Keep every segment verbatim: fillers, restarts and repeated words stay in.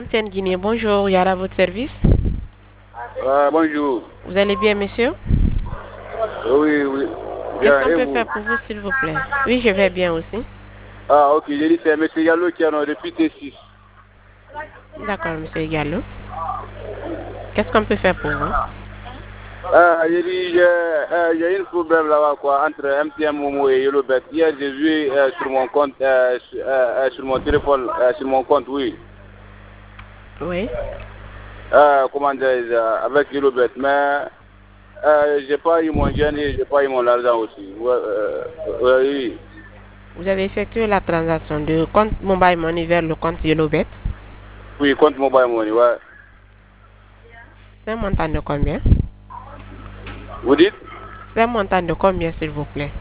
M T N Guinée, bonjour, Yara, votre service. Ah, bonjour. Vous allez bien, monsieur? Oui, oui. Qu'est-ce Bien, qu'on et peut vous? faire pour vous, s'il vous plaît? Oui, je vais bien aussi. Ah, ok, j'ai dit c'est M. Gallo qui en a depuis T six. D'accord, monsieur Gallo. Qu'est-ce qu'on peut faire pour vous? Ah, j'ai dit, j'ai euh, j'ai un problème là-bas, quoi, entre M T N Momo et Yellowbet. Hier, j'ai vu euh, sur mon compte, euh, sur, euh, sur mon téléphone, euh, sur mon compte, oui. Oui. Euh, comment dire, euh, avec Yellowbet, mais euh, j'ai pas eu mon jeune et j'ai pas eu mon argent aussi. Ouais, euh, ouais, oui. Vous avez effectué la transaction de compte Mobile Money vers le compte Yellowbet. Oui, compte mobile money, ouais. C'est un montant de combien? Vous dites? C'est un montant de combien, s'il vous plaît?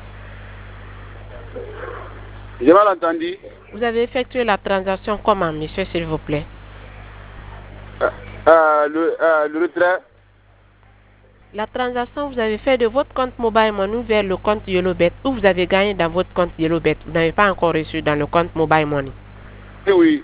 J'ai mal entendu. Vous avez effectué la transaction comment, monsieur, s'il vous plaît? Euh, euh, le, euh, le retrait. La transaction, vous avez fait de votre compte Mobile Money vers le compte Yellowbet ou vous avez gagné dans votre compte Yellowbet. Vous n'avez pas encore reçu dans le compte Mobile Money. Oui, oui.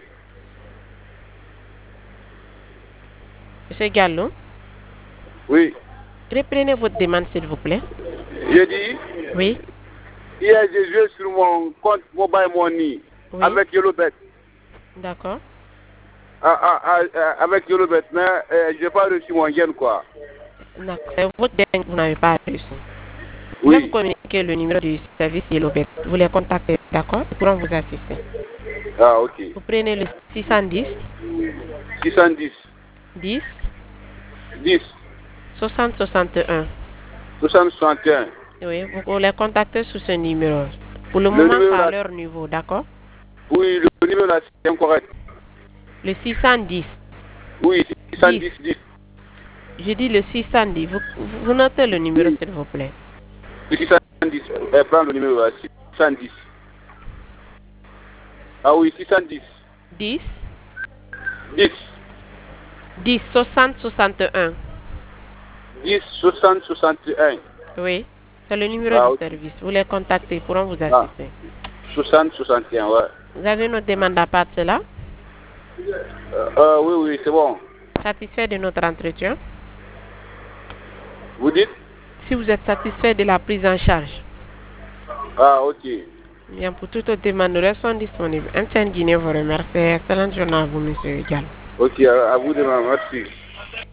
Monsieur Gallo, Oui. reprenez votre demande, s'il vous plaît. J'ai dit, Oui, hier j'ai joué sur mon compte Mobile Money oui, avec Yellowbet. d'accord. Ah, ah, ah, ah, avec Yellowbet, mais euh, je n'ai pas reçu mon gain, quoi. D'accord. C'est votre bien que vous n'avez pas reçu. Je vais vous Oui. communiquer le numéro du service Yellowbet. Vous les contactez, d'accord? Ils pourront vous assister. Ah, ok. Vous prenez le six cent dix, six cent dix, dix, dix, soixante soixante-un. soixante, soixante et un. Oui, vous vous les contactez sous ce numéro. Pour le Le moment, c'est numéro à là, leur niveau, d'accord? oui, le numéro là, c'est incorrect. Le six cent dix, Oui, six cent dix. dix, dix. Je dis le six cent dix. Vous, vous notez le numéro, Oui, s'il vous plaît. six cent dix. Euh, prends le numéro là, six cent dix. Ah oui, six cent dix. dix, dix, dix, soixante soixante-un. dix, soixante, soixante et un. Oui, c'est le numéro Ah, du ok. service. Vous les contactez, ils pourront vous Ah, assister. soixante, soixante et un, ouais. Vous avez une demande à part de cela? Euh, euh, oui, oui, c'est bon. Satisfait de notre entretien? Vous dites? Si vous êtes satisfait de la prise en charge, Ah, ok. bien pour toute autre demande, nous restons disponibles. M T N Guinée vous remercie. Excellente journée à vous, monsieur Gallo. Ok, à, à vous demain, merci.